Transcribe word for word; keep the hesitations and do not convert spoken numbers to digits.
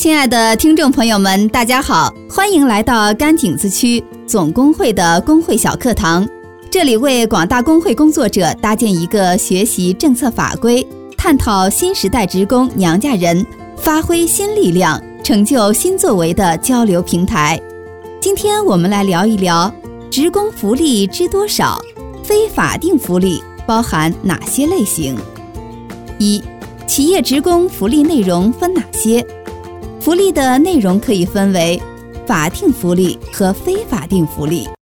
亲爱的听众朋友们，大家好，欢迎来到甘井子区总工会的工会小课堂。这里为广大工会工作者搭建一个学习政策法规、探讨新时代职工娘家人、发挥新力量、成就新作为的交流平台。今天我们来聊一聊职工福利知多少，非法定福利包含哪些类型。一、企业职工福利内容分哪些？福利的内容可以分为法定福利和非法定福利。